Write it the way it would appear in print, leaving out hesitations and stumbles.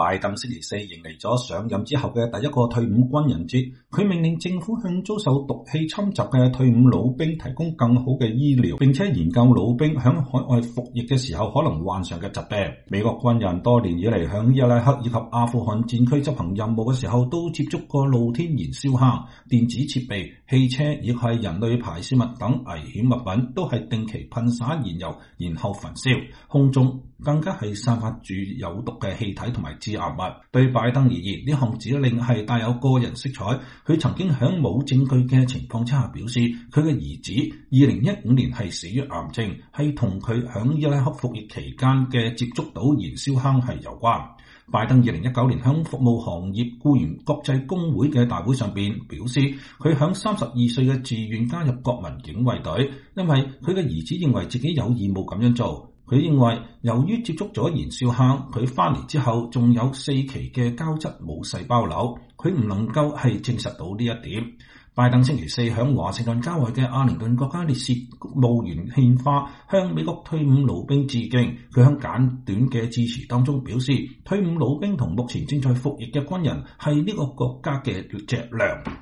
拜登星期四迎嚟咗上任之後嘅第一個退伍軍人節，佢命令政府向遭受毒氣侵襲嘅退伍老兵提供更好嘅醫療，並且研究老兵響海外服役嘅時候可能患上嘅疾病。美國軍人多年以嚟響伊拉克以及阿富汗戰區執行任務嘅時候，都接觸過露天燃燒坑、電子設備、汽車以及人類排泄物等危險物品，都係定期噴灑燃油，然後焚燒。空中更加係散發住有毒嘅氣體同埋致癌物。對拜登而言，呢項指令係帶有個人色彩。佢曾經喺冇證據嘅情況之下表示，佢嘅兒子2015年係死於癌症，係同佢喺伊拉克服役期間嘅接觸到燃燒坑係有關。拜登2019年喺服務行業僱員國際工會嘅大會上邊表示，佢喺32歲嘅自願加入國民警衛隊，因為佢嘅兒子認為自己有義務咁樣做。佢認為由於接觸咗燃燒坑，佢翻嚟之後仲有4期嘅膠質母細胞瘤，佢唔能夠係證實到呢一點。拜登星期四響華盛頓郊外嘅阿靈頓國家烈士墓園獻花，向美國退伍老兵致敬。佢響簡短嘅致辭當中表示，退伍老兵同目前正在服役嘅軍人係呢個國家嘅脊樑。